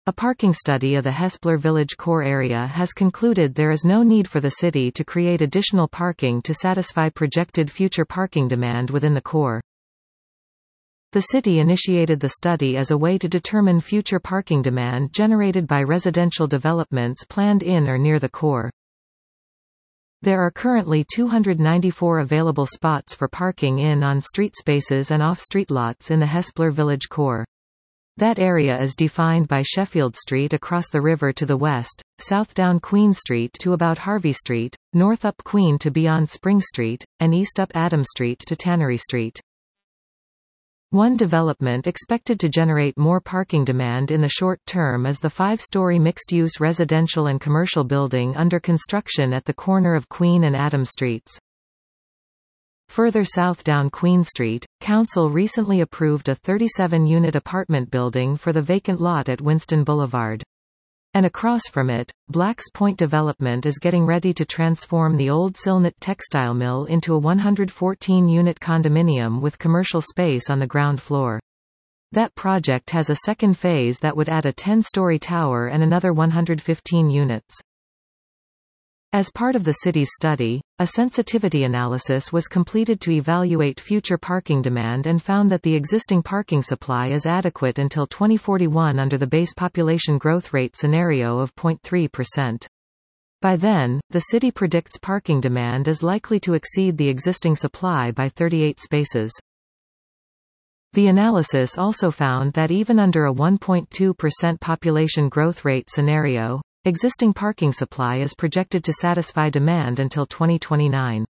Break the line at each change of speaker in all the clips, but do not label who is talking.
A parking study of the Hespeler Village core area has concluded there is no need for the city to create additional parking to satisfy projected future parking demand within the core. The city initiated the study as a way to determine future parking demand generated by residential developments planned in or near the core. There are currently 294 available spots for parking in on-street spaces and off-street lots in the Hespeler Village core. That area is defined by Sheffield Street across the river to the west, south down Queen Street to about Harvey Street, north up Queen to beyond Spring Street, and east up Adam Street to Tannery Street. One development expected to generate more parking demand in the short term is the 5-story mixed-use residential and commercial building under construction at the corner of Queen and Adam Streets. Further south down Queen Street, Council recently approved a 37-unit apartment building for the vacant lot at Winston Boulevard. And across from it, Blacks Point Development is getting ready to transform the old Silnet textile mill into a 114-unit condominium with commercial space on the ground floor. That project has a second phase that would add a 10-story tower and another 115 units. As part of the city's study, a sensitivity analysis was completed to evaluate future parking demand and found that the existing parking supply is adequate until 2041 under the base population growth rate scenario of 0.3%. By then, the city predicts parking demand is likely to exceed the existing supply by 38 spaces. The analysis also found that even under a 1.2% population growth rate scenario, existing parking supply is projected to satisfy demand until 2029.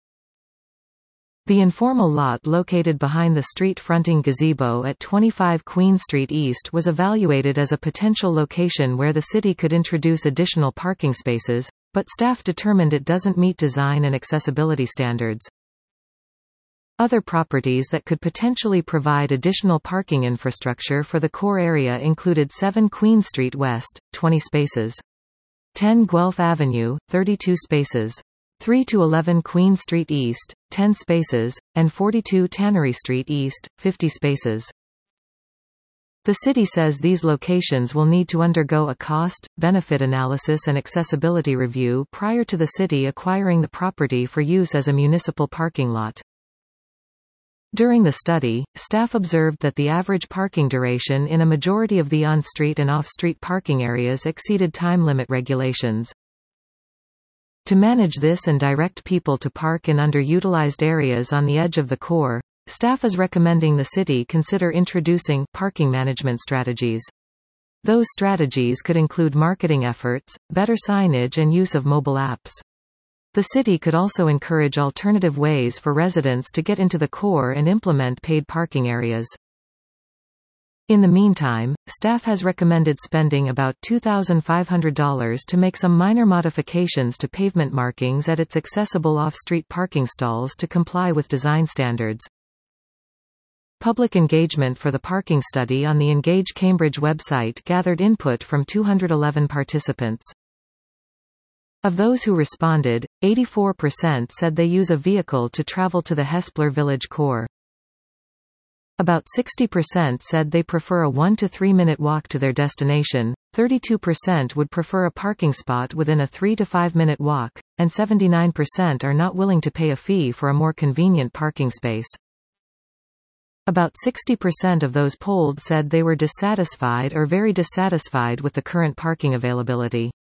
The informal lot located behind the street-fronting gazebo at 25 Queen Street East was evaluated as a potential location where the city could introduce additional parking spaces, but staff determined it doesn't meet design and accessibility standards. Other properties that could potentially provide additional parking infrastructure for the core area included 7 Queen Street West, 20 spaces. 10 Guelph Avenue, 32 spaces. 3 to 11 Queen Street East, 10 spaces, and 42 Tannery Street East, 50 spaces. The city says these locations will need to undergo a cost-benefit analysis and accessibility review prior to the city acquiring the property for use as a municipal parking lot. During the study, staff observed that the average parking duration in a majority of the on-street and off-street parking areas exceeded time limit regulations. To manage this and direct people to park in underutilized areas on the edge of the core, staff is recommending the city consider introducing parking management strategies. Those strategies could include marketing efforts, better signage and use of mobile apps. The city could also encourage alternative ways for residents to get into the core and implement paid parking areas. In the meantime, staff has recommended spending about $2,500 to make some minor modifications to pavement markings at its accessible off-street parking stalls to comply with design standards. Public engagement for the parking study on the Engage Cambridge website gathered input from 211 participants. Of those who responded, 84% said they use a vehicle to travel to the Hespeler Village core. About 60% said they prefer a 1 to 3 minute walk to their destination, 32% would prefer a parking spot within a 3 to 5 minute walk, and 79% are not willing to pay a fee for a more convenient parking space. About 60% of those polled said they were dissatisfied or very dissatisfied with the current parking availability.